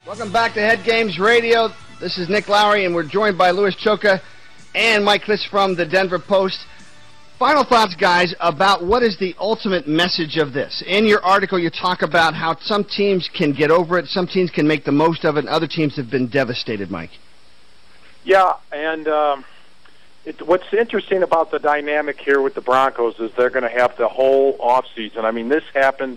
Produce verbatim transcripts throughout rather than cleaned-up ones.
Welcome back to Head Games Radio. This is Nick Lowry, and we're joined by Louis Choka and Mike Klis from the Denver Post. Final thoughts, guys, about what is the ultimate message of this. In your article, you talk about how some teams can get over it, some teams can make the most of it, and other teams have been devastated, Mike. Yeah, and um, it, what's interesting about the dynamic here with the Broncos is they're going to have the whole offseason. I mean, this happened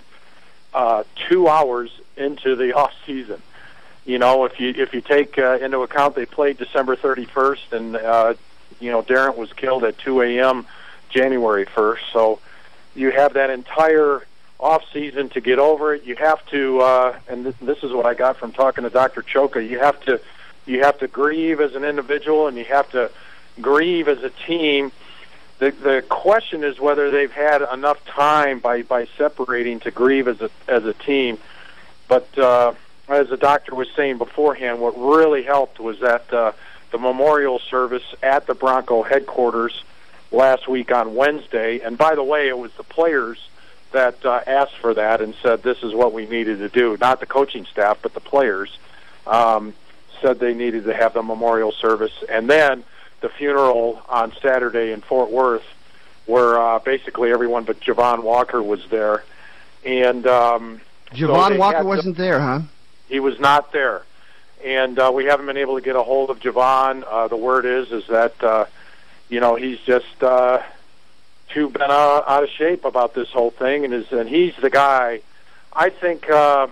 uh, two hours into the offseason. You know, if you if you take uh, into account they played December thirty-first, and uh, you know Darrent was killed at two a.m. January first, so you have that entire off season to get over it. You have to, uh, and th- this is what I got from talking to Doctor Choka. You have to you have to grieve as an individual, and you have to grieve as a team. The the question is whether they've had enough time by by separating to grieve as a as a team, but. Uh, As the doctor was saying beforehand, what really helped was that uh, the memorial service at the Bronco headquarters last week on Wednesday. And by the way, it was the players that uh, asked for that and said this is what we needed to do. Not the coaching staff, but the players um, said they needed to have the memorial service. And then the funeral on Saturday in Fort Worth, where uh, basically everyone but Javon Walker was there. And um, Javon so Walker wasn't there, huh? He was not there, and uh, we haven't been able to get a hold of Javon. Uh, the word is is that uh, you know he's just uh, too been uh, out of shape about this whole thing, and is and he's the guy. I think uh,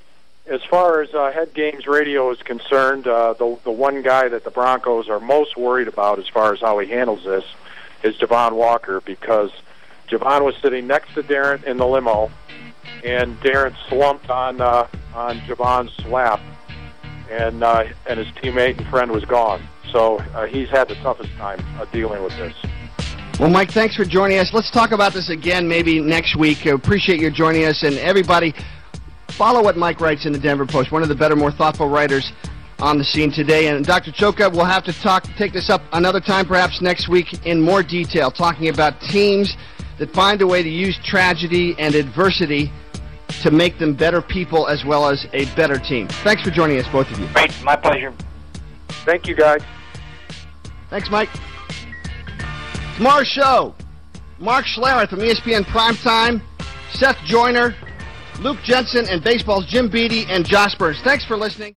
as far as uh, Head Games Radio is concerned, uh, the the one guy that the Broncos are most worried about as far as how he handles this is Javon Walker, because Javon was sitting next to Darrent in the limo, and Darrent slumped on uh, on Javon's lap, and uh, and his teammate and friend was gone. So uh, he's had the toughest time uh, dealing with this. Well, Mike, thanks for joining us. Let's talk about this again maybe next week. I appreciate you joining us, and everybody, follow what Mike writes in the Denver Post, one of the better, more thoughtful writers on the scene today. And Doctor Choka, we'll have to talk, take this up another time, perhaps next week, in more detail, talking about teams that find a way to use tragedy and adversity to make them better people as well as a better team. Thanks for joining us, both of you. Great, my pleasure. Thank you, guys. Thanks, Mike. Tomorrow's show, Mark Schlereth from E S P N Primetime, Seth Joyner, Luke Jensen, and baseball's Jim Beattie and Josh Burns. Thanks for listening.